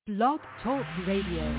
Blog Talk Radio.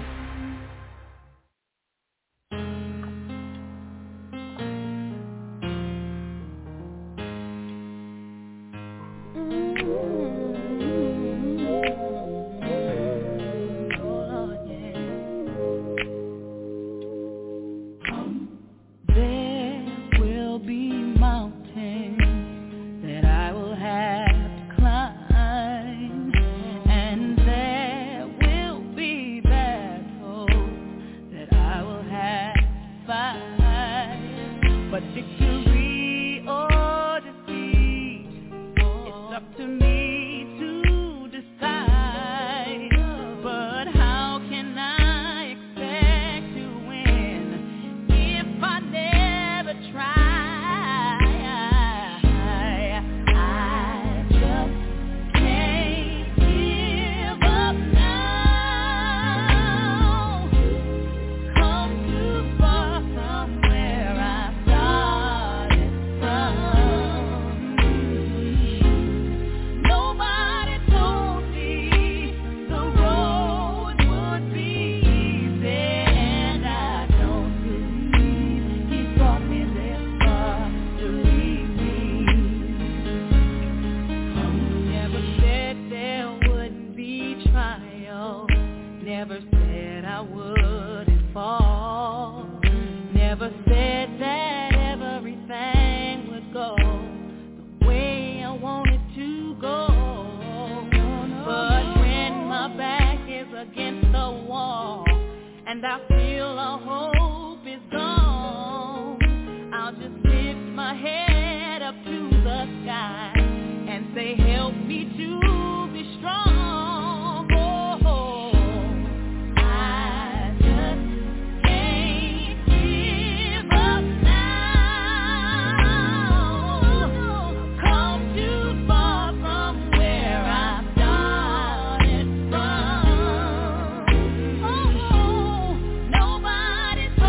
Nobody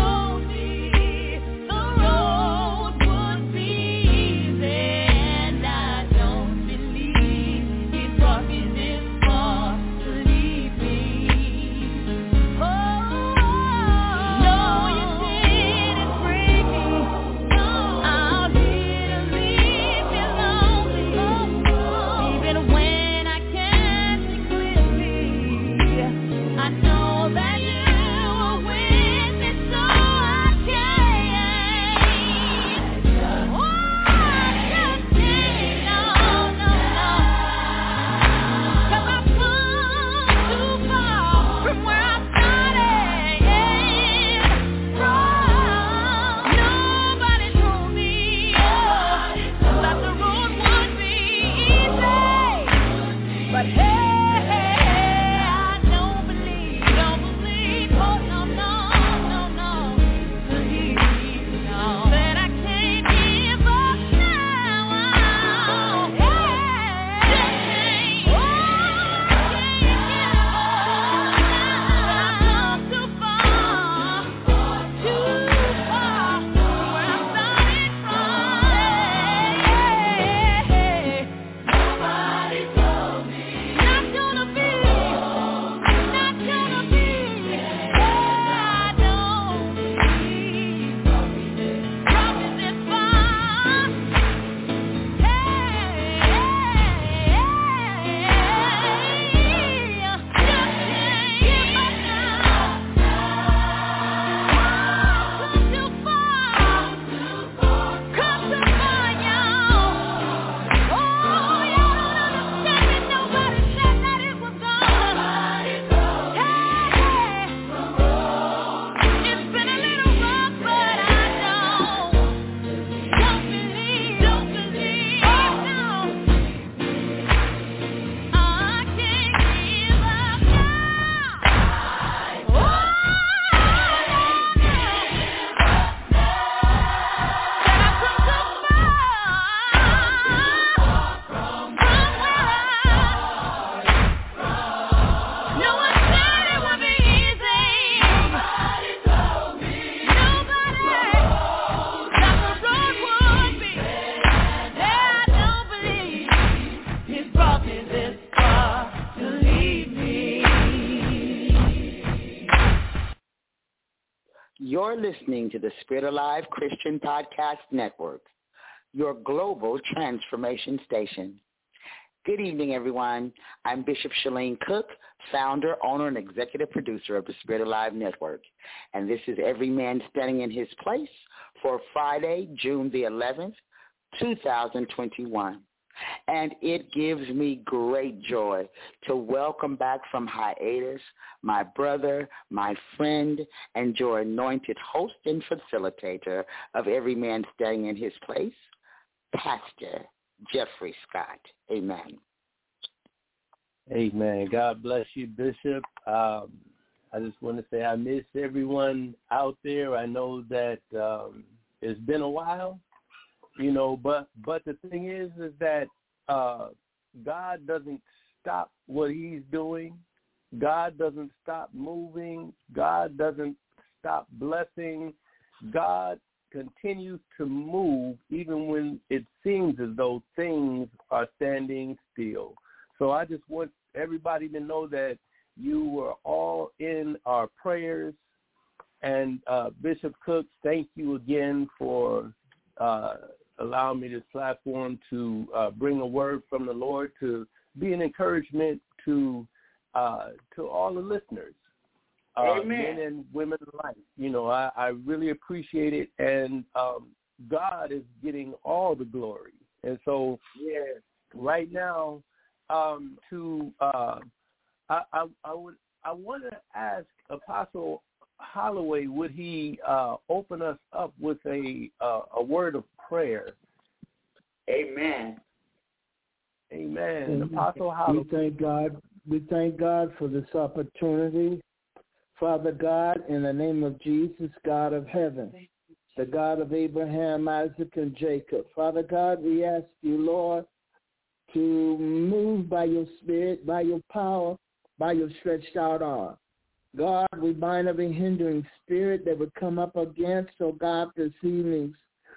You're listening to the Spirit Alive Christian Podcast Network, your global transformation station. Good evening, everyone. I'm Bishop Shalene Cook, founder, owner, and executive producer of the Spirit Alive Network. And this is Every Man Standing in His Place for Friday, June the 11th, 2021. And it gives me great joy to welcome back from hiatus my brother, my friend, and your anointed host and facilitator of Every Man Standing in His Place, Pastor Jeffrey Scott. Amen. Amen. God bless you, Bishop. I just want to say I miss everyone out there. I know that it's been a while. But the thing is that God doesn't stop what he's doing. God doesn't stop moving. God doesn't stop blessing. God continues to move even when it seems as though things are standing still. So I just want everybody to know that you were all in our prayers. And Bishop Cook, thank you again for allow me this platform to bring a word from the Lord to be an encouragement to all the listeners, men and women alike. I really appreciate it, and God is getting all the glory. And so, right now, I want to ask Apostle Holloway, would he open us up with a word of prayer? Amen. Amen. And Apostle Holloway. We thank God for this opportunity. Father God, in the name of Jesus, God of heaven, the God of Abraham, Isaac, and Jacob. Father God, we ask you, Lord, to move by your spirit, by your power, by your stretched out arm. God, we bind every hindering spirit that would come up against, God, this evening's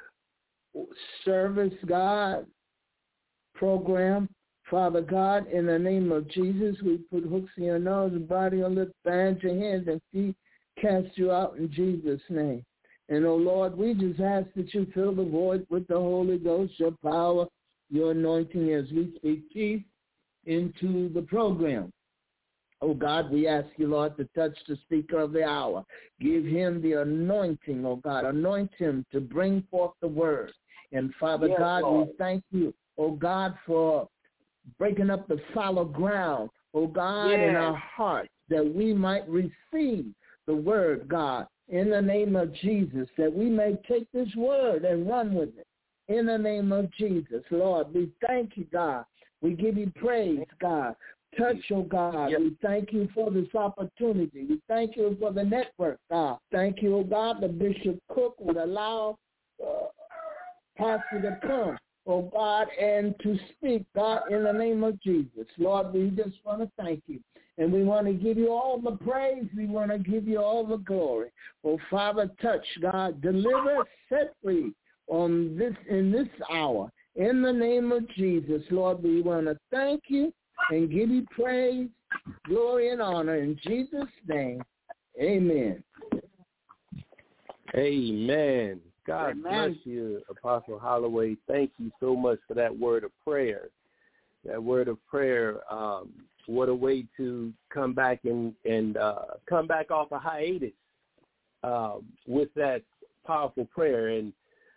service, God, program. Father God, in the name of Jesus, we put hooks in your nose and body, your lips, bind your hands and feet, cast you out in Jesus' name. And, Lord, we just ask that you fill the void with the Holy Ghost, your power, your anointing as we speak peace into the program. God, we ask you, Lord, to touch the speaker of the hour. Give him the anointing, God. Anoint him to bring forth the word. And, Father God, Lord, we thank you, God, for breaking up the fallow ground, God, in our hearts, that we might receive the word, God, in the name of Jesus, that we may take this word and run with it. In the name of Jesus, Lord, we thank you, God. We give you praise, God. Touch, God. We thank you for this opportunity. We thank you for the network, God. Thank you, God, that Bishop Cook would allow Pastor to come, God, and to speak, God, in the name of Jesus. Lord, we just want to thank you. And we want to give you all the praise. We want to give you all the glory. Father, touch, God. Deliver, set free in this hour. In the name of Jesus, Lord, we want to thank you and give you praise, glory, and honor in Jesus' name. Amen. Amen. God bless you, Apostle Holloway. Thank you so much for that word of prayer. That word of prayer, what a way to come back and come back off a hiatus with that powerful prayer. And,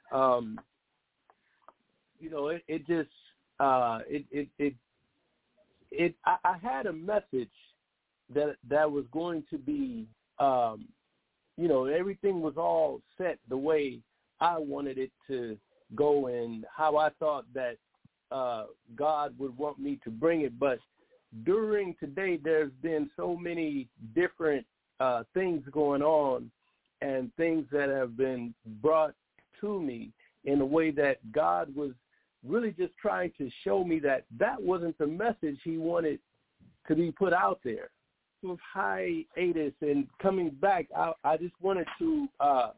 I had a message that was going to be, everything was all set the way I wanted it to go and how I thought that God would want me to bring it. But during today, there's been so many different things going on and things that have been brought to me in a way that God was really just trying to show me that wasn't the message he wanted to be put out there. With hiatus and coming back, I just wanted to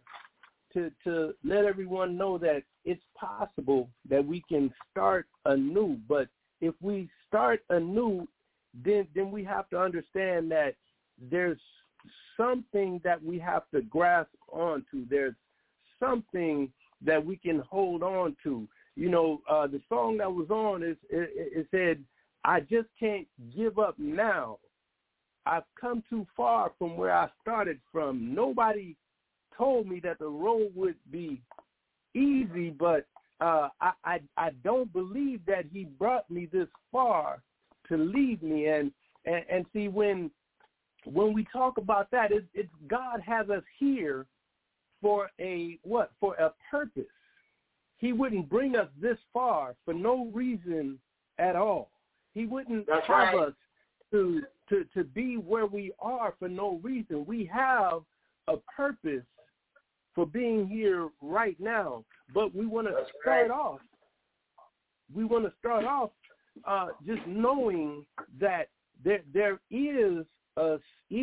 let everyone know that it's possible that we can start anew. But if we start anew, then we have to understand that there's something that we have to grasp onto. There's something that we can hold on to. You know, the song that was on, it said, I just can't give up now. I've come too far from where I started from. Nobody told me that the road would be easy, but I don't believe that he brought me this far to leave me. And see, when we talk about that, it's God has us here for a purpose. He wouldn't bring us this far for no reason at all. He wouldn't have us to be where we are for no reason. We have a purpose for being here right now, but we want to start off. We want to start off just knowing that there is a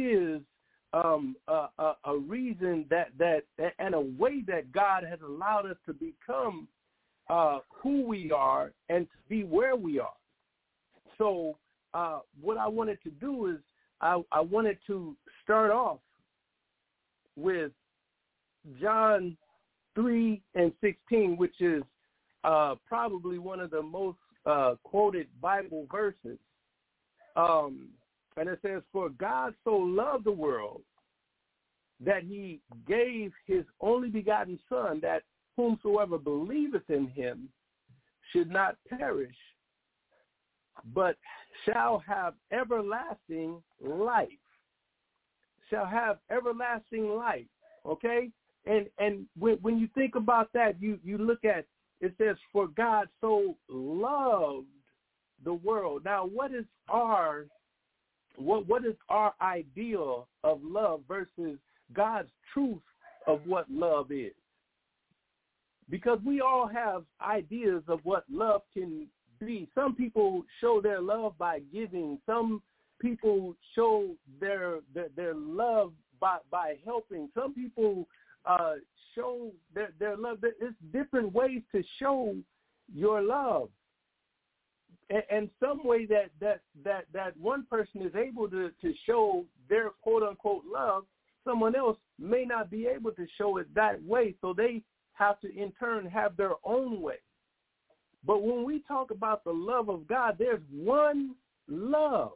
reason that and a way that God has allowed us to become who we are and to be where we are. So what I wanted to do is I wanted to start off with John 3:16, which is probably one of the most quoted Bible verses. And it says, for God so loved the world that he gave his only begotten Son, that whomsoever believeth in him should not perish, but shall have everlasting life. Shall have everlasting life, okay? And when you think about that, you look at, it says, for God so loved the world. Now, what is our ideal of love versus God's truth of what love is? Because we all have ideas of what love can be. Some people show their love by giving. Some people show their love by helping. Some people show their love. It's different ways to show your love. And some way that one person is able to show their quote-unquote love, someone else may not be able to show it that way, so they have to in turn have their own way. But when we talk about the love of God, there's one love.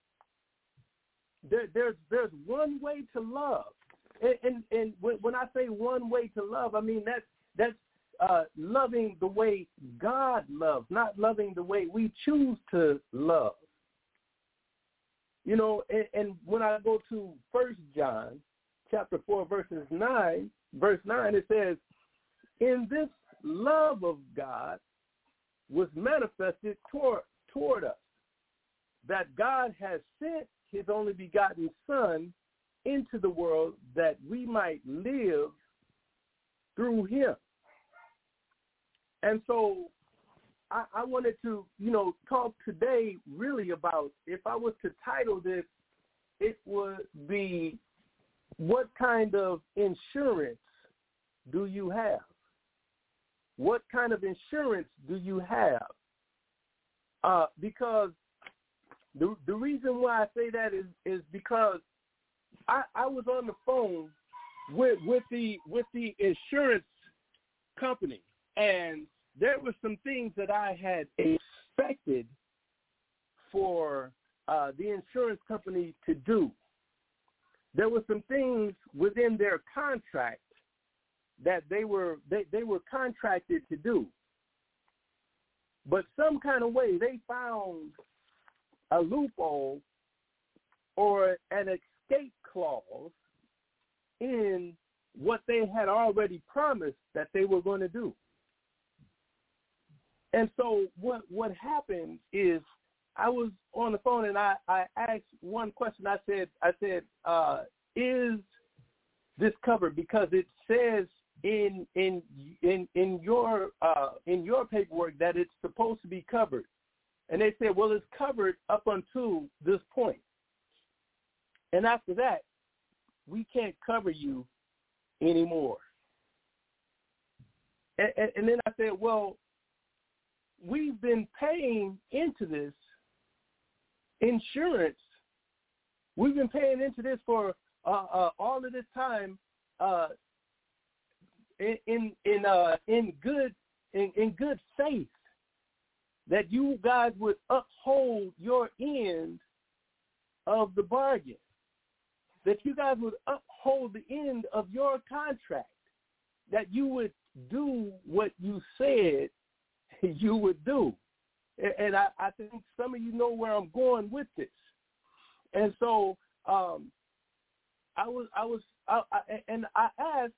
There's one way to love. And when I say one way to love, I mean that's loving the way God loves, not loving the way we choose to love. You know, and when I go to 1 John chapter 4, verse 9, it says, in this love of God was manifested toward us, that God has sent his only begotten Son into the world that we might live through him. And so I wanted to, talk today really about, if I was to title this, it would be, what kind of insurance do you have? What kind of insurance do you have? Because the reason why I say that is because I was on the phone with the insurance company, and there were some things that I had expected for the insurance company to do. There were some things within their contract that they were contracted to do. But some kind of way they found a loophole or an escape clause in what they had already promised that they were going to do. And so what happened is, I was on the phone and I asked one question. I said, is this covered? Because it says in your paperwork that it's supposed to be covered. And they said, well, it's covered up until this point. And after that, we can't cover you anymore. And then I said, well, we've been paying into this insurance. We've been paying into this for all of this time in good faith, that you guys would uphold your end of the bargain, that you guys would uphold the end of your contract, that you would do what you said you would do. And I think some of you know where I'm going with this. And so I asked,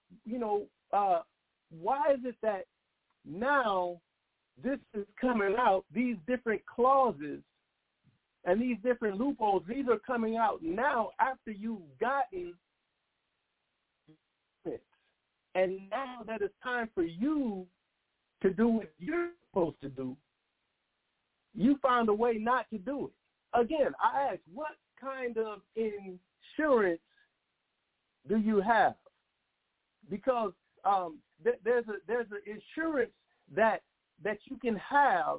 why is it that now this is coming out, these different clauses and these different loopholes, these are coming out now after you've gotten it. And now that it's time for you to do what you're supposed to do, you found a way not to do it. Again, I asked, what kind of insurance do you have? Because there's an insurance that you can have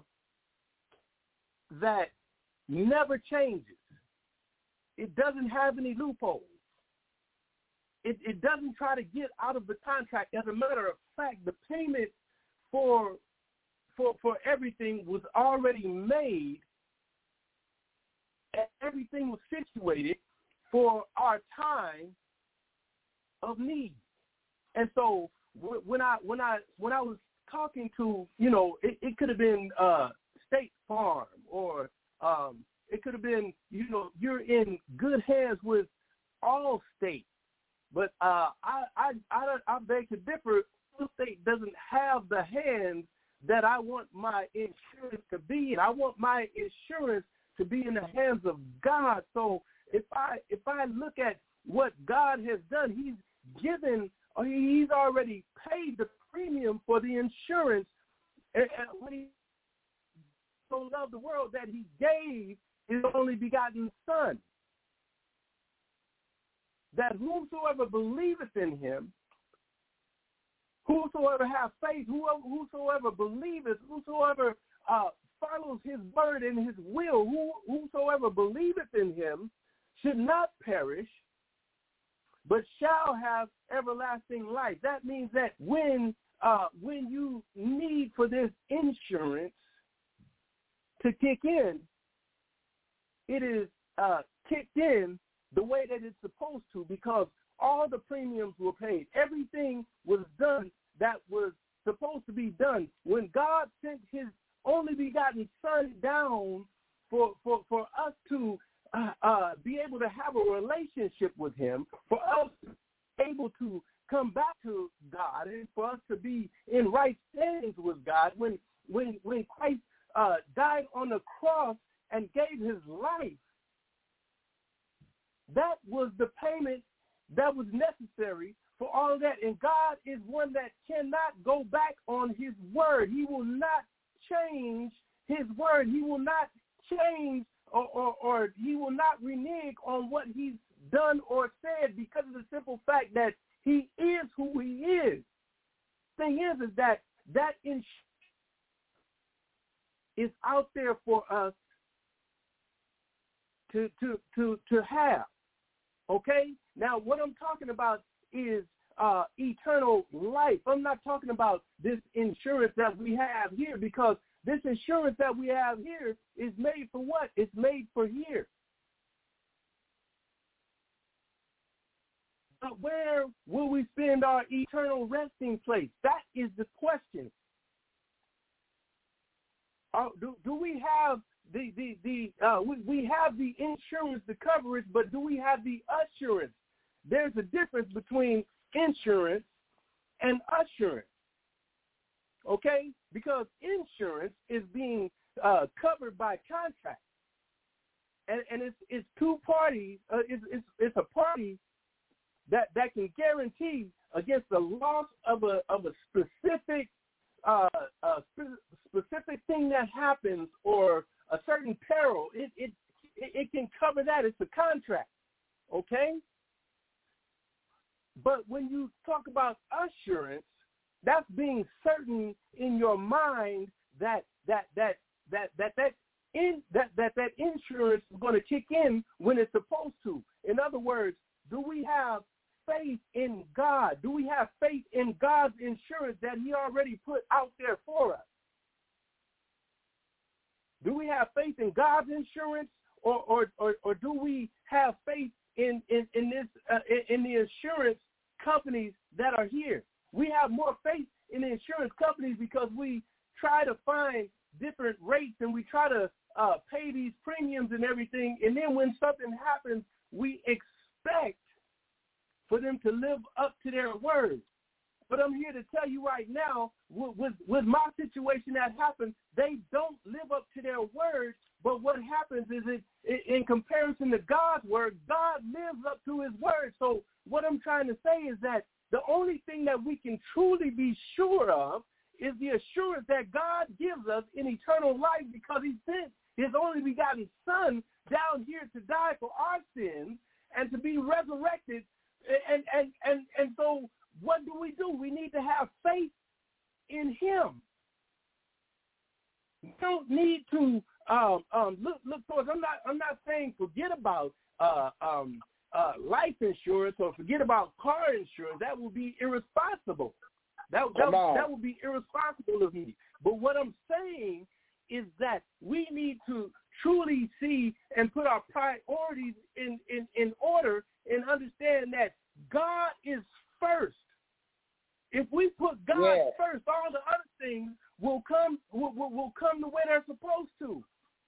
that never changes. It doesn't have any loopholes. It doesn't try to get out of the contract. As a matter of fact, the payment for everything was already made, and everything was situated for our time of need. And so when I was talking to, it could have been State Farm, or it could have been, you're in good hands with Allstate. But I beg to differ. Allstate doesn't have the hands that I want my insurance to be in. I want my insurance to be in the hands of God. So if I look at what God has done, He's given, or He's already paid the premium for the insurance. And when He so loved the world that He gave His only begotten Son, that whosoever believeth in Him, whosoever have faith, whosoever believeth, whosoever follows His word and His will, whosoever believeth in Him should not perish, but shall have everlasting life. That means that when you need for this insurance to kick in, it is kicked in the way that it's supposed to, because all the premiums were paid. Everything was done that was supposed to be done. When God sent His only begotten Son down for us to be able to have a relationship with Him, for us to be able to come back to God, and for us to be in right standings with God, when Christ died on the cross and gave His life, that was the payment that was necessary for all of that. And God is one that cannot go back on His word. He will not change His word. He will not change or He will not renege on what He's done or said, because of the simple fact that He is who He is. Thing is that is out there for us to have. Okay? Now, what I'm talking about is eternal life. I'm not talking about this insurance that we have here, because this insurance that we have here is made for what? It's made for here. But where will we spend our eternal resting place? That is the question. Do we have we have the insurance, the coverage, but do we have the assurance? There's a difference between insurance and assurance, okay? Because insurance is being covered by contract, and it's two parties. It's a party that can guarantee against the loss of a specific specific thing that happens, or a certain peril. It can cover that. It's a contract, okay? But when you talk about assurance, that's being certain in your mind that insurance is going to kick in when it's supposed to. In other words, do we have faith in God? Do we have faith in God's insurance that he already put out there for us? Do we have faith in God's insurance, or do we have faith in the insurance companies that are here? We have more faith in the insurance companies because we try to find different rates and we try to pay these premiums and everything, and then when something happens, we expect for them to live up to their word. But I'm here to tell you right now, with my situation that happened, they don't live up to their word. But what happens is, in comparison to God's word, God lives up to his word. So what I'm trying to say is that the only thing that we can truly be sure of is the assurance that God gives us in eternal life, because he sent his only begotten Son down here to die for our sins and to be resurrected. And so what do? We need to have faith in him. We don't need to look towards. I'm not saying forget about life insurance or forget about car insurance. That would be irresponsible. That would be irresponsible of me. But what I'm saying is that we need to truly see and put our priorities in order and understand that God is first. If we put God first, all the other things will come the way they're supposed to.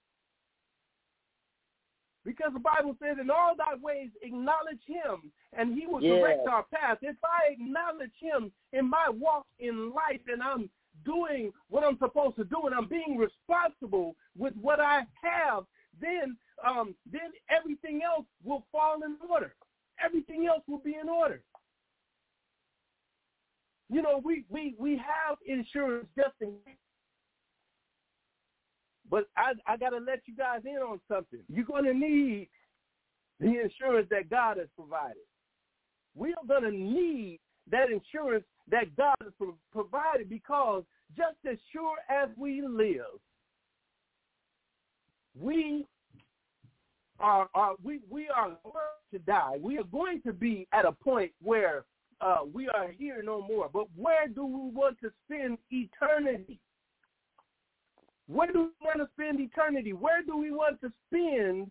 Because the Bible says, in all thy ways acknowledge him, and he will direct our path. If I acknowledge him in my walk in life, and I'm doing what I'm supposed to do, and I'm being responsible with what I have, then everything else will fall in order. Everything else will be in order. You know, we have insurance just in case. But I got to let you guys in on something. You're going to need the insurance that God has provided. We are going to need that insurance that God has provided, because just as sure as we live, we are going to die. We are going to be at a point where we are here no more. But where do we want to spend eternity? Where do we want to spend eternity? Where do we want to spend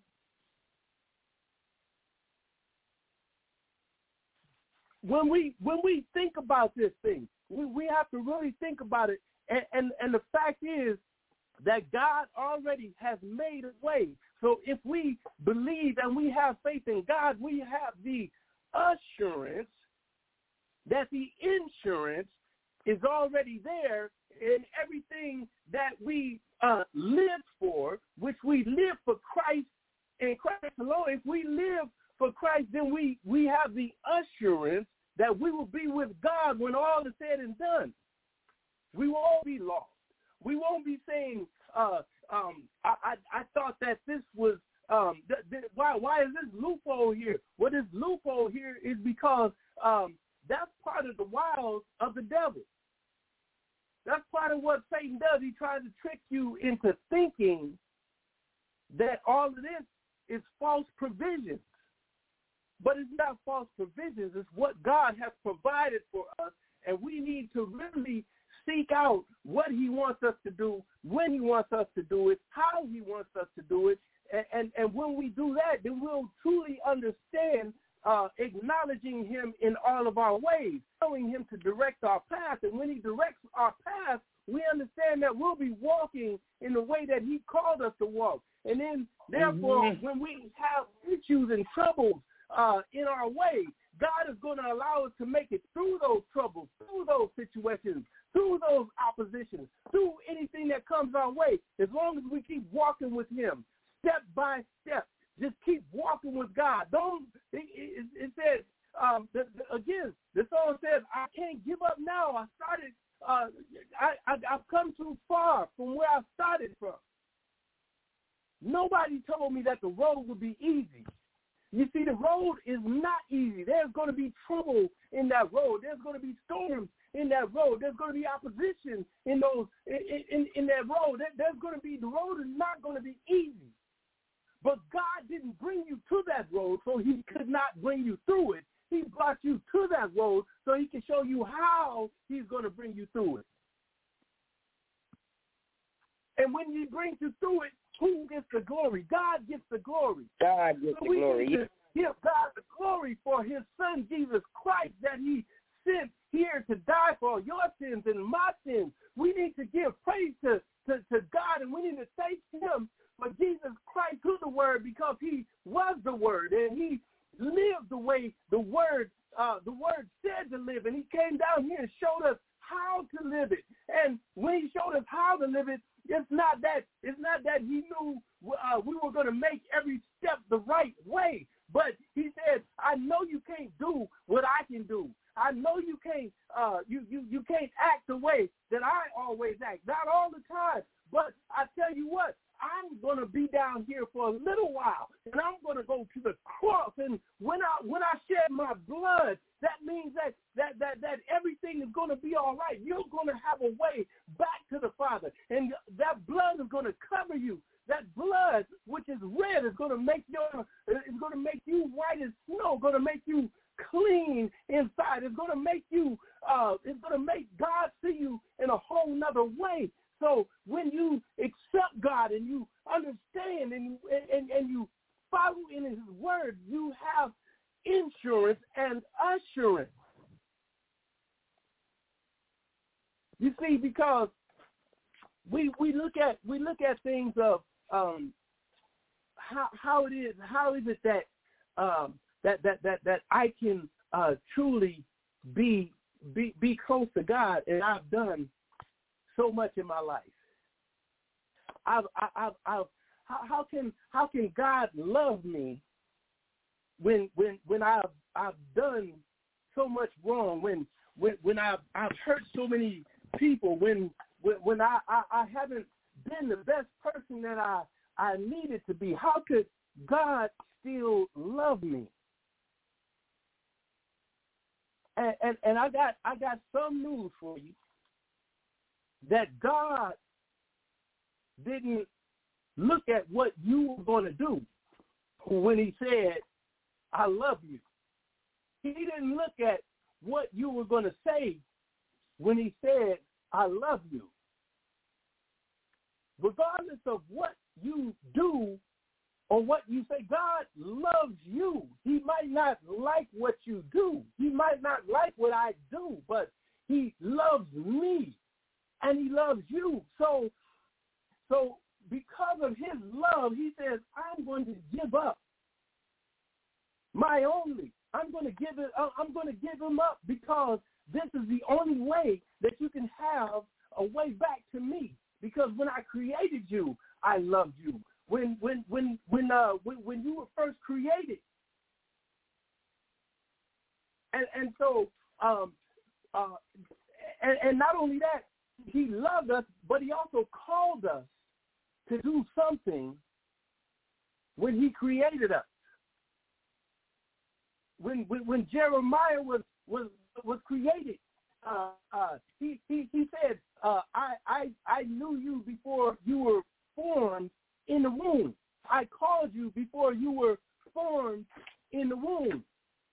when we think about this thing? We have to really think about it. And the fact is that God already has made a way. So if we believe and we have faith in God, we have the assurance that the insurance is already there, and everything that we live for, which we live for Christ and Christ alone. If we live for Christ, then we have the assurance that we will be with God when all is said and done. We won't be lost. We won't be saying, I thought that this was, why is this loophole here? Well, this loophole here is because that's part of the wiles of the devil. That's part of what Satan does. He tries to trick you into thinking that all of this is false provisions. But it's not false provisions. It's what God has provided for us, and we need to really seek out what he wants us to do, when he wants us to do it, how he wants us to do it. And when we do that, then we'll truly understand acknowledging him in all of our ways, allowing him to direct our path. And when he directs our path, we understand that we'll be walking in the way that he called us to walk. And then, therefore, when we have issues and troubles in our way, God is going to allow us to make it through those troubles, through those situations, through those oppositions, through anything that comes our way, as long as we keep walking with him, step by step. Just keep walking with God. It says, again, the song says, I can't give up now. I've come too far from where I started from. Nobody told me that the road would be easy. You see, the road is not easy. There's going to be trouble in that road. There's going to be storms in that road. There's going to be opposition in that road. There's going to be, the road is not going to be easy. But God didn't bring you to that road so he could not bring you through it. He brought you to that road so he can show you how he's going to bring you through it. And when he brings you through it, who gets the glory? God gets the glory. God gets the glory. We need to give God the glory for his son, Jesus Christ, that he sent here to die for your sins and my sins. We need to give praise to God, and we need to thank him for Jesus Christ through the word, because he was the word, and he lived the way the word said to live, and he came down here and showed us how to live it. And when he showed us how to live it, it's not that he knew we were going to make every step the right way, but he said, I know you can't do what I can do. I know you can't you can't act the way that I always act, not all the time. But I tell you what, I'm going to be down here for a little while, and I'm going to go to the cross. And when I shed my blood, that means that everything is going to be all right. You're going to have a way back to the Father, and that blood is going to cover you. That blood, which is red, is going to make you white as snow. Going to make you clean inside. It's going to make you. It's going to make God see you in a whole nother way. So when you accept God and you understand and you follow in his word, you have insurance and assurance. You see, because we look at things of how it is it that I can truly be close to God, and I've done so much in my life. How can God love me when I've done so much wrong, when I've hurt so many people, when I haven't been the best person that I needed to be? How could God still love me? And I got some news for you. That God didn't look at what you were going to do when he said, I love you. He didn't look at what you were going to say when he said, I love you. Regardless of what you do or what you say, God loves you. He might not like what you do. He might not like what I do, but he loves me. And he loves you. So because of his love, he says, I'm going to give up my only. I'm going to give him up, because this is the only way that you can have a way back to me. Because when I created you, I loved you. When you were first created. And so and not only that, he loved us, but he also called us to do something when he created us. When Jeremiah was created, he said, I knew you before you were formed in the womb. I called you before you were formed in the womb.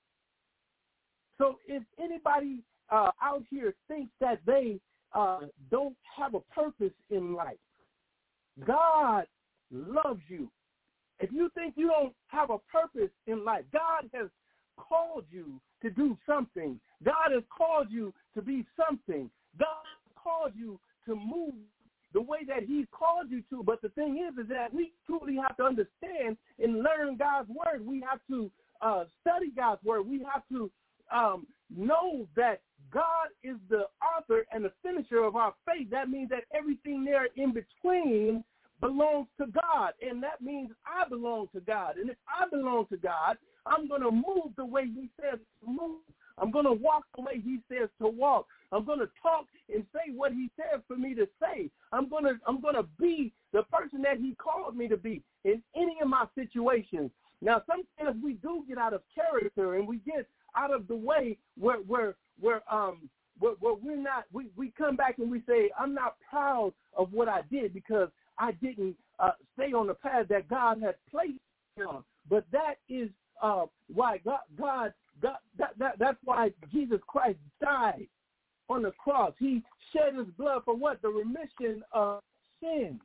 So if anybody out here thinks that they don't have a purpose in life, God loves you. If you think you don't have a purpose in life, God has called you to do something. God has called you to be something. God has called you to move the way that he's called you to. But the thing is that we truly have to understand and learn God's word. We have to study God's word. We have to know that God is the author and the finisher of our faith. That means that everything there in between belongs to God, and that means I belong to God. And if I belong to God, I'm going to move the way he says to move. I'm going to walk the way he says to walk. I'm going to talk and say what he says for me to say. I'm going to be the person that he called me to be in any of my situations. Now, sometimes we do get out of character and we get out of the way where we're not. We come back and we say, I'm not proud of what I did because I didn't stay on the path that God had placed me on. But that is why that's why Jesus Christ died on the cross. He shed his blood for what? The remission of sins.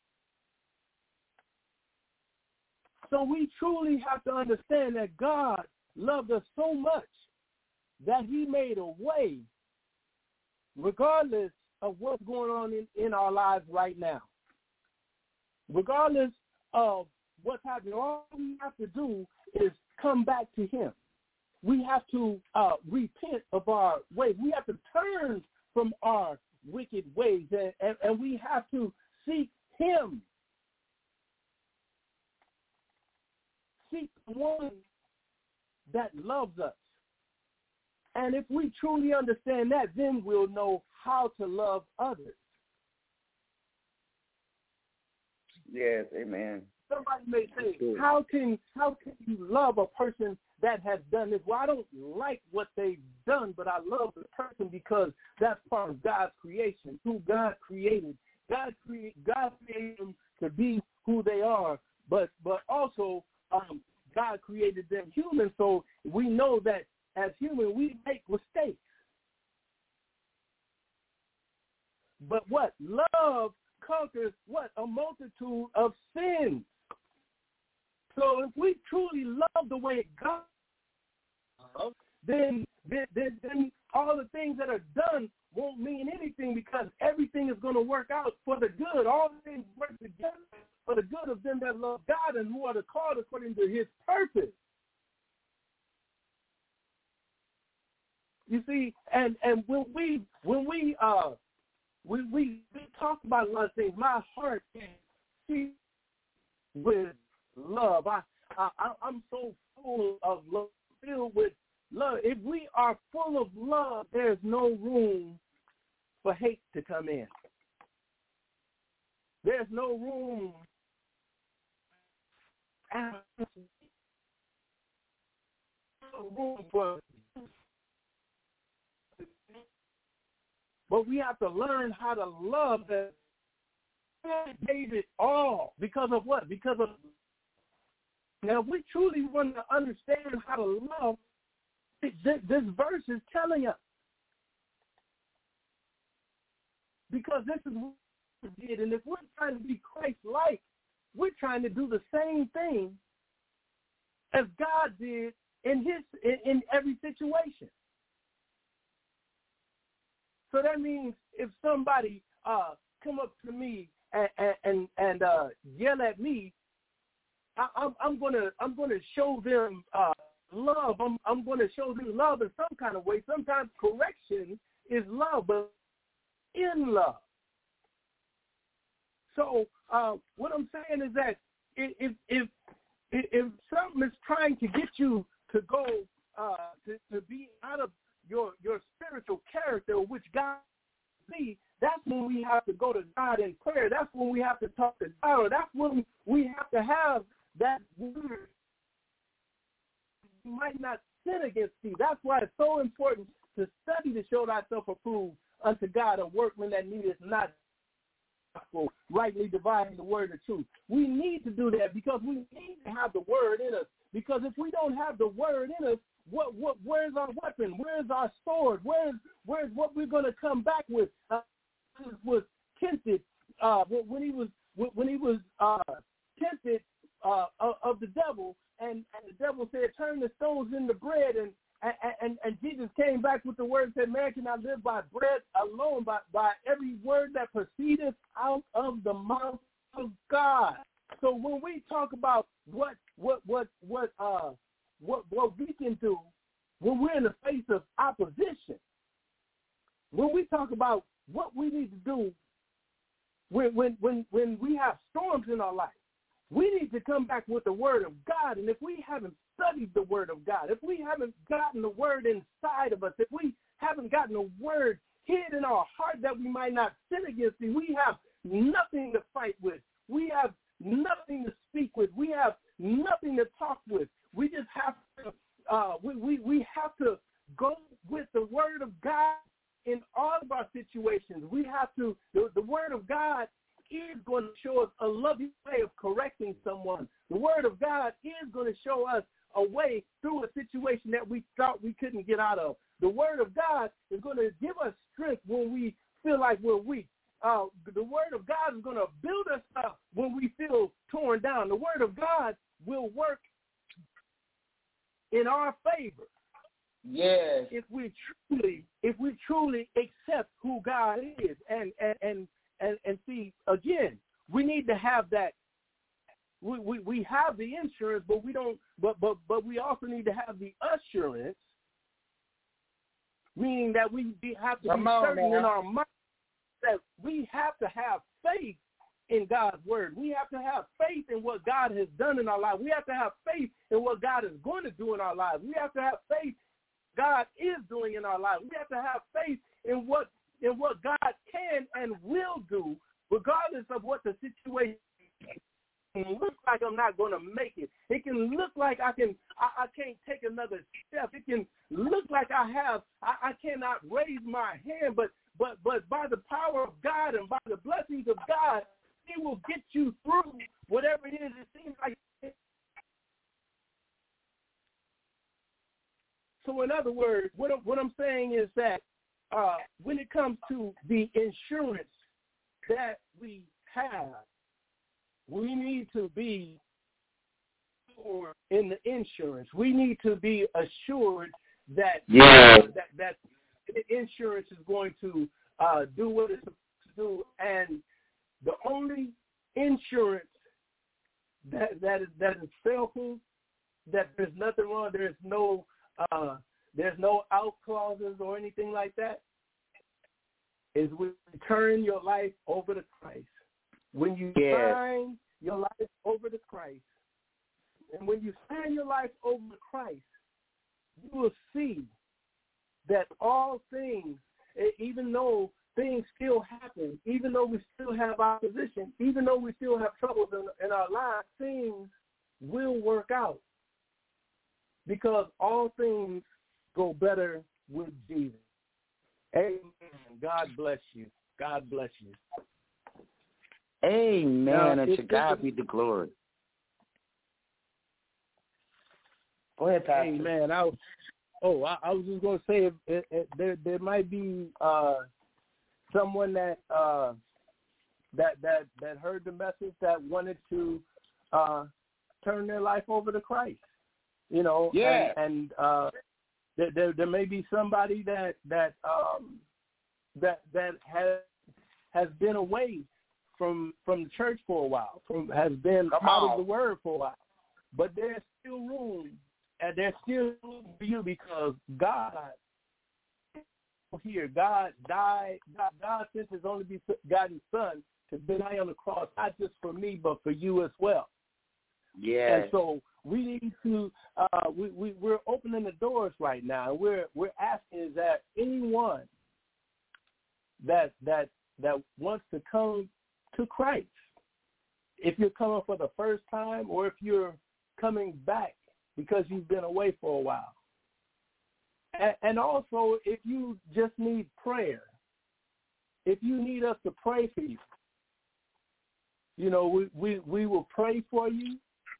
So we truly have to understand that God loved us so much that he made a way regardless of what's going on in our lives right now. Regardless of what's happening, all we have to do is come back to him. We have to repent of our ways. We have to turn from our wicked ways, and we have to seek him. Seek the one that loves us. And if we truly understand that, then we'll know how to love others. Yes, amen. Somebody may say, how can you love a person that has done this? Well, I don't like what they've done, but I love the person because that's part of God's creation, who God created. God created them to be who they are, but also God created them human, so we know that as human we make mistakes. But what? Love conquers what? A multitude of sins. So if we truly love the way God loves, then all the things that are done won't mean anything, because everything is going to work out for the good. All things work together for the good of them that love God and who are called according to his purpose. You see, and when we talk about a lot of things, my heart is with love. I'm so full of love, filled with love. If we are full of love, there's no room for hate to come in. There's no room for. But we have to learn how to love that. Gave it all because of what? Because of. Now, if we truly want to understand how to love, this verse is telling us. Because this is what we did, and if we're trying to be Christ-like, we're trying to do the same thing as God did in every situation. So that means if somebody come up to me and yell at me, I'm gonna show them love. I'm gonna show them love in some kind of way. Sometimes correction is love, but in love. So what I'm saying is that if something is trying to get you to go to be out of your spiritual character, which God sees, that's when we have to go to God in prayer. That's when we have to talk to God. That's when we have to have that word. You might not sin against thee. That's why it's so important to study to show thyself approved unto God, a workman that needeth not rightly dividing the word of truth. We need to do that because we need to have the word in us. Because if we don't have the word in us, where's our weapon? Where's our sword? Where's what we're going to come back with? Was tempted when he was tempted of the devil, and the devil said, "Turn the stones into bread." And Jesus came back with the word and said, "Man cannot live by bread alone, by every word that proceedeth out of the mouth of God." So when we talk about what we can do when we're in the face of opposition, when we talk about what we need to do when we have storms in our life, we need to come back with the word of God. And if we haven't studied the word of God, if we haven't gotten the word inside of us, if we haven't gotten the word hid in our heart that we might not sin against thee, we have nothing to fight with. We have nothing to speak with. We have nothing to talk with. We just have to we have to go with the word of God in all of our situations. We have to, the word of God is going to show us a loving way of correcting someone. The Word of God is going to show us a way through a situation that we thought we couldn't get out of. The Word of God is going to give us strength when we feel like we're weak. The Word of God is going to build us up when we feel torn down. The Word of God will work in our favor. Yes. If we truly accept who God is, and see, again, we need to have that. We have the insurance, but we don't. But we also need to have the assurance, meaning that we have to be certain in our mind that we have to have faith in God's word. We have to have faith in what God has done in our life. We have to have faith in what God is going to do in our lives. We have to have faith God is doing in our lives. We have to have faith in what God can and will do, regardless of what the situation can look like. I'm not going to make it. It can look like I can't take another step. It can look like I cannot raise my hand, but by the power of God and by the blessings of God, He will get you through whatever it is. It seems like. So in other words, what I'm saying is that when it comes to the insurance that we have, we need to be assured in the insurance. We need to be assured that that the insurance is going to do what it's supposed to do, and the only insurance that is fail-proof, that there's nothing wrong, there's no out clauses or anything like that, is when you turn your life over to Christ. When you sign your life over to Christ, and when you sign your life over to Christ, you will see that all things, even though things still happen, even though we still have opposition, even though we still have troubles in our lives, things will work out. Because all things go better with Jesus. Amen. God bless you. God bless you. Amen. And to God be the glory. Go ahead, Pastor. Amen. I was just going to say there might be someone that heard the message that wanted to turn their life over to Christ. You know, and there may be somebody that has been away from the church for a while, has been out of the word for a while, but there's still room, and there's still room for you, because God died. God sent His only begotten Son to die on the cross, not just for me, but for you as well. Yeah. And so we need to we're opening the doors right now. We're asking, is that anyone that wants to come to Christ, if you're coming for the first time or if you're coming back because you've been away for a while, and also if you just need prayer, if you need us to pray for you, you know, we will pray for you.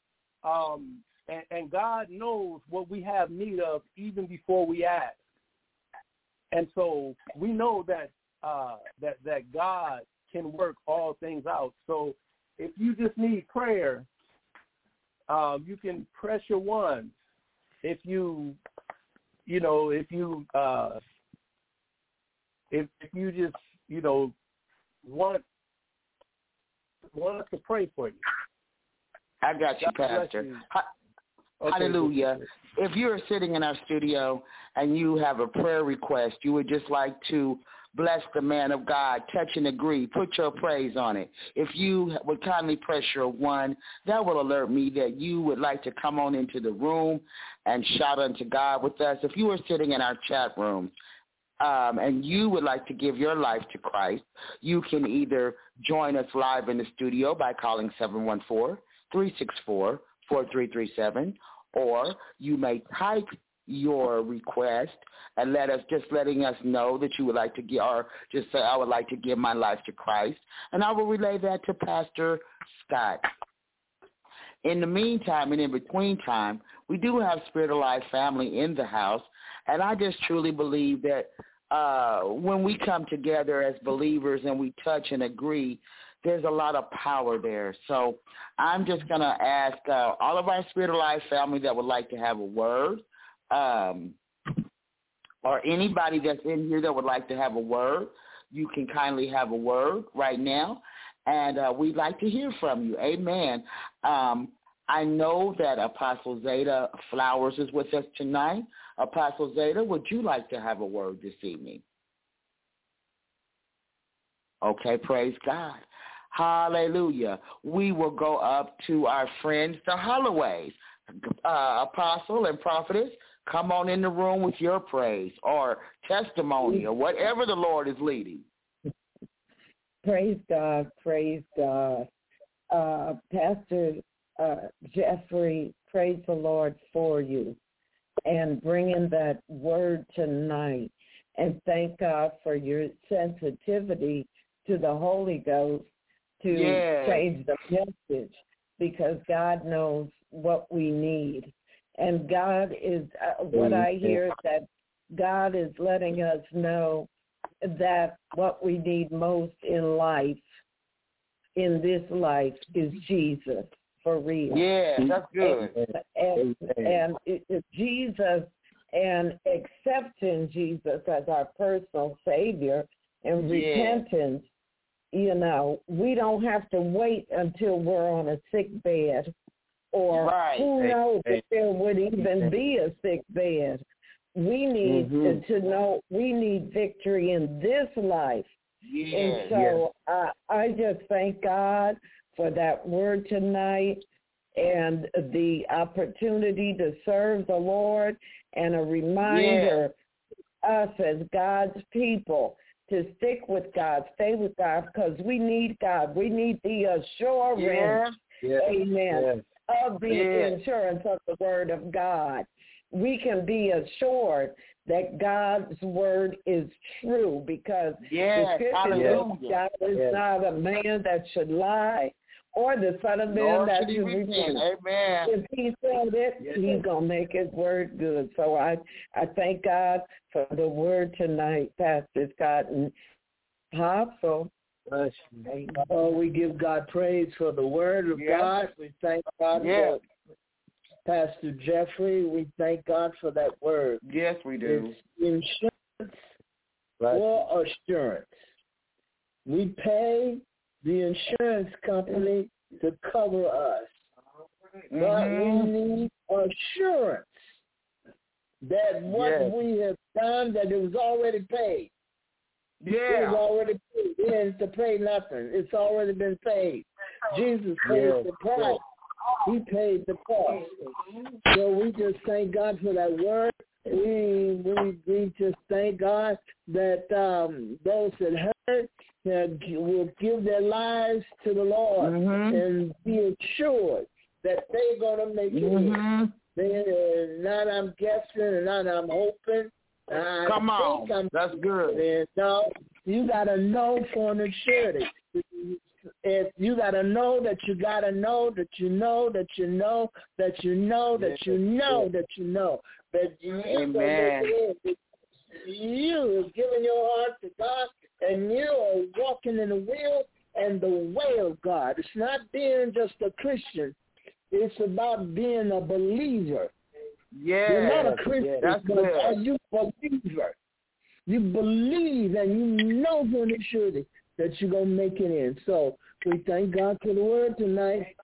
And God knows what we have need of even before we ask. And so we know that that God can work all things out. So if you just need prayer, you can press your ones. If you just want us to pray for you. I got you, Pastor. Hallelujah. If you're sitting in our studio and you have a prayer request, you would just like to bless the man of God, touch and agree, put your praise on it. If you would kindly press your 1, that will alert me that you would like to come on into the room and shout unto God with us. If you are sitting in our chat room and you would like to give your life to Christ, you can either join us live in the studio by calling 714-364-4337, or you may type your request and letting us know that you would like to give, or just say, I would like to give my life to Christ, and I will relay that to Pastor Scott. In the meantime and in between time, we do have Spirit of Life family in the house, and I just truly believe that when we come together as believers and we touch and agree, there's a lot of power there. So I'm just going to ask all of our Spirit of Life family that would like to have a word, or anybody that's in here that would like to have a word, you can kindly have a word right now, and we'd like to hear from you. Amen. I know that Apostle Zeta Flowers is with us tonight. Apostle Zeta, would you like to have a word this evening? Okay, praise God. Hallelujah. We will go up to our friends, the Holloways. Apostle and prophetess, come on in the room with your praise or testimony or whatever the Lord is leading. Praise God, praise God. Pastor Jeffrey, praise the Lord for you and bringing that word tonight. And thank God for your sensitivity to the Holy Ghost to change the message, because God knows what we need. And God is, what I hear is that God is letting us know that what we need most in life, in this life, is Jesus, for real. Yeah, that's good. And Jesus, and accepting Jesus as our personal Savior and repentance, you know, we don't have to wait until we're on a sick bed, or who knows if there would even be a sick bed. We need to know we need victory in this life. And so I just thank God for that word tonight and the opportunity to serve the Lord, and a reminder to us as God's people to stick with God, stay with God, because we need God. We need the assurance, of the insurance of the word of God. We can be assured that God's word is true, because the scripture says God is not a man that should lie, or the son of man that should repent. Amen. If he said it, he's going to make his word good. So I thank God for the word tonight, Pastor Scott and Apostle. Oh, we give God praise for the word of God. We thank God for Pastor Jeffrey. We thank God for that word. Yes, we do. It's insurance for assurance. We pay the insurance company to cover us. But we need assurance that what we have done, that it was already paid. It was already paid. We didn't have to pay nothing. It's already been paid. Jesus paid the price. He paid the cost. So we just thank God for that word. We just thank God that those that heard will give their lives to the Lord and be assured that they're going to make it. Not I'm guessing, and not I'm hoping. Come on, that's good. And no, you got to know for an surety. If you got to know that you got to know that you know that you know that you know that you know that you know that you are giving your heart to God, and you are walking in the will and the way of God. It's not being just a Christian. It's about being a believer. You're not a Christian, but are you a believer? You believe and you know for an surety that you're going to make it in. So we thank God for the word tonight.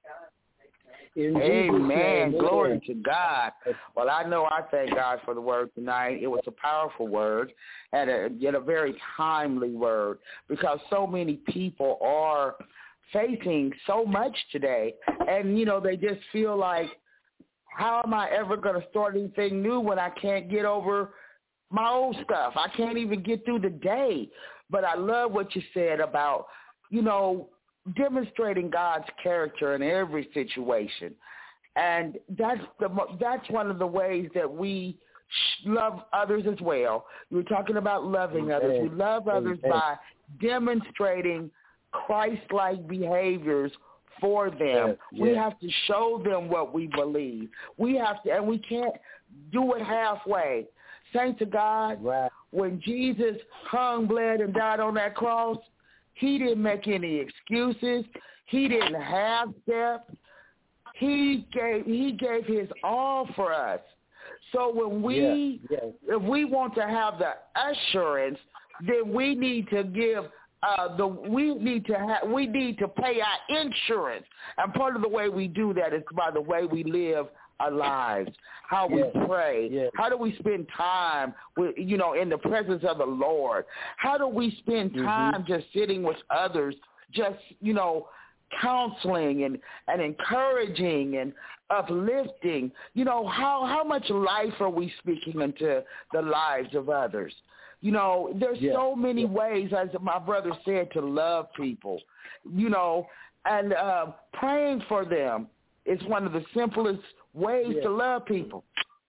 Amen. Glory to God. Well, I know I thank God for the word tonight. It was a powerful word and yet a very timely word, because so many people are facing so much today, and, you know, they just feel like, how am I ever going to start anything new when I can't get over my old stuff? I can't even get through the day. But I love what you said about, you know, demonstrating God's character in every situation. And that's one of the ways that we love others as well. You were talking about loving others. We love others by demonstrating Christ-like behaviors for them. We have to show them what we believe. We have to, and we can't do it halfway. Saints of God, when Jesus hung, bled, and died on that cross, he didn't make any excuses. He didn't half-step. He gave his all for us. So when if we want to have the assurance, then we need to give we need to pay our insurance, and part of the way we do that is by the way we live our lives, how we pray, how do we spend time with, in the presence of the Lord, how do we spend time just sitting with others, just counseling and encouraging and uplifting. How much life are we speaking into the lives of others? There's so many ways, as my brother said, to love people, and praying for them is one of the simplest ways to love people.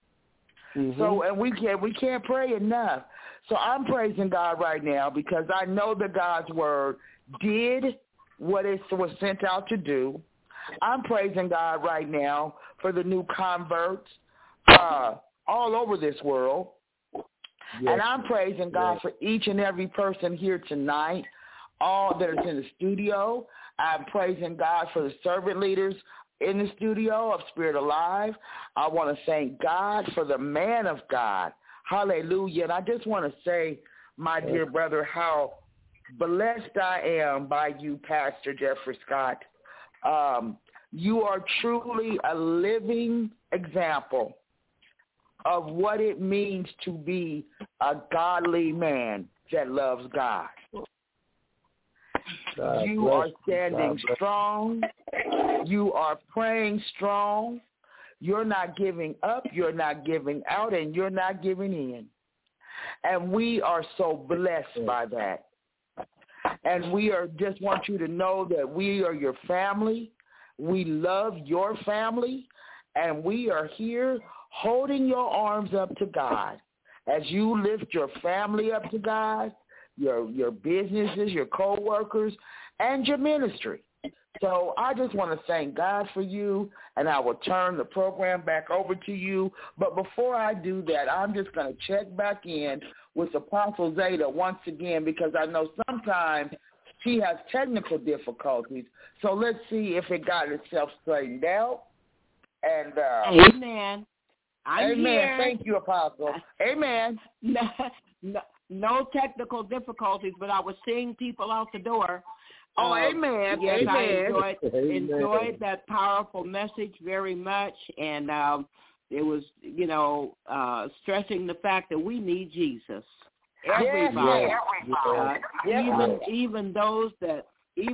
So, and we can't pray enough. So I'm praising God right now because I know that God's word did what it was sent out to do. I'm praising God right now for the new converts all over this world. And I'm praising God for each and every person here tonight, all that is in the studio. I'm praising God for the servant leaders in the studio of Spirit Alive. I want to thank God for the man of God. Hallelujah. And I just want to say, my dear brother, how blessed I am by you, Pastor Jeffrey Scott. You are truly a living example of what it means to be a godly man that loves God. You are standing strong. You are praying strong. You're not giving up. You're not giving out, and you're not giving in. And we are so blessed by that. And we just want you to know that we are your family. We love your family, and we are here holding your arms up to God as you lift your family up to God, your businesses, your co-workers, and your ministry. So I just want to thank God for you, and I will turn the program back over to you. But before I do that, I'm just going to check back in with Apostle Zeta once again, because I know sometimes she has technical difficulties. So let's see if it got itself straightened out. And amen. I'm amen. Here. Thank you, Apostle. Amen. No technical difficulties, but I was seeing people out the door. Oh, amen. Yes, amen. I enjoyed that powerful message very much, and it was, stressing the fact that we need Jesus. Everybody, even those that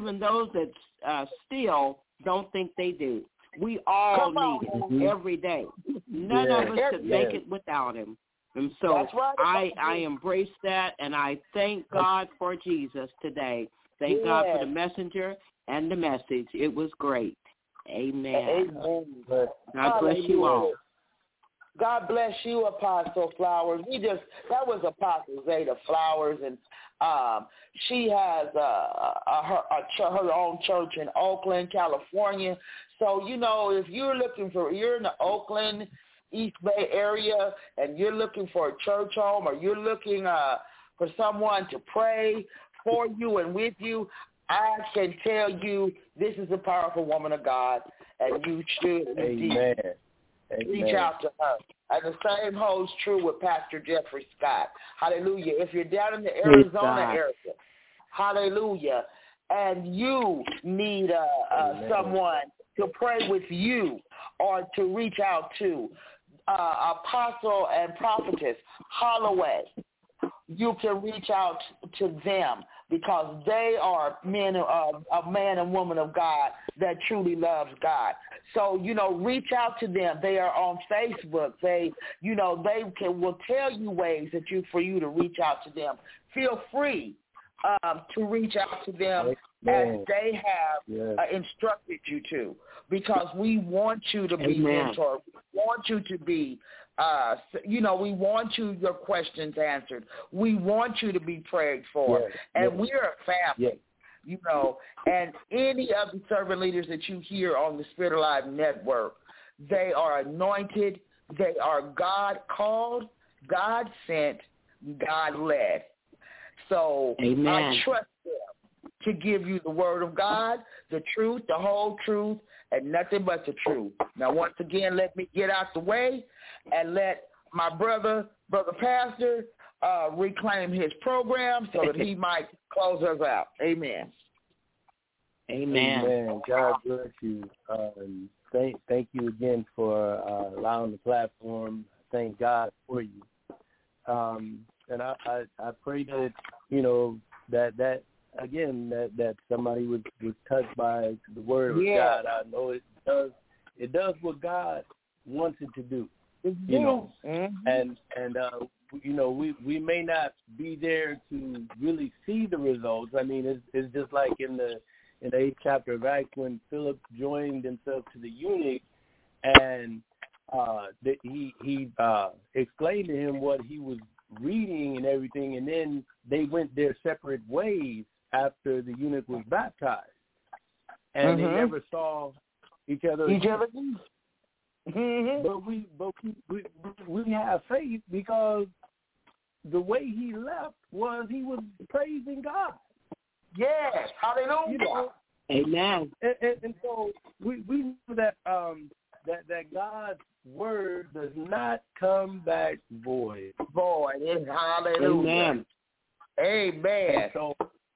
still don't think they do. We all need him every day. None of us could make it without him. And so I embrace that, and I thank God for Jesus today. Thank God for the messenger and the message. It was great. Amen. God bless you all. God bless you, Apostle Flowers. That was Apostle Zeta Flowers, and she has her own church in Oakland, California. So, if you're in the Oakland, East Bay area, and you're looking for a church home, or you're looking for someone to pray for you and with you, I can tell you this is a powerful woman of God, and you should indeed reach out to her. And the same holds true with Pastor Jeffrey Scott. Hallelujah. If you're down in the Arizona area, hallelujah, and you need someone to pray with you or to reach out to, Apostle and Prophetess Holloway, you can reach out to them, because they are a man and woman of God that truly loves God. So, reach out to them. They are on Facebook. They will tell you ways for you to reach out to them. Feel free to reach out to them as they have instructed you to, because we want you to be mentored. We want you to be we want your questions answered. We want you to be prayed for. Yes, and we're a family. Yes. And any of the servant leaders that you hear on the Spirit Alive Network, they are anointed. They are God called, God sent, God led. So Amen. I trust them to give you the word of God, the truth, the whole truth, and nothing but the truth. Now, once again, let me get out the way and let my brother Pastor, reclaim his program so that he might close us out. Amen. Amen. Amen. God bless you. Thank you again for allowing the platform. Thank God for you. And I pray that that somebody was touched by the word of God. I know it does what God wants it to do. And we may not be there to really see the results. I mean, it's just like in the 8th chapter of Acts when Philip joined himself to the eunuch, and he explained to him what he was reading and everything, and then they went their separate ways after the eunuch was baptized, and they never saw each other again. But we have faith because the way he left was he was praising God. Yes, hallelujah. Amen. And so we know that that God's word does not come back void. Hallelujah. Amen. And so,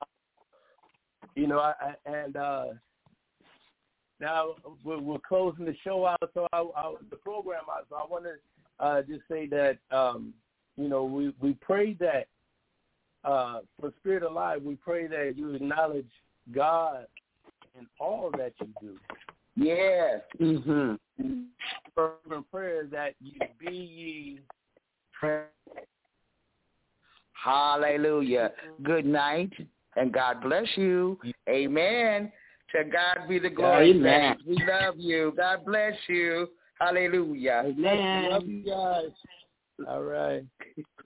now we're closing the show out, so the program out. So I want to just say that we pray that for Spirit Alive, we pray that you acknowledge God in all that you do. Yes. Fervent prayer that you be ye. Hallelujah. Good night, and God bless you. Amen. To God be the glory. Amen. We love you. God bless you. Hallelujah. Amen. Love you guys. All right.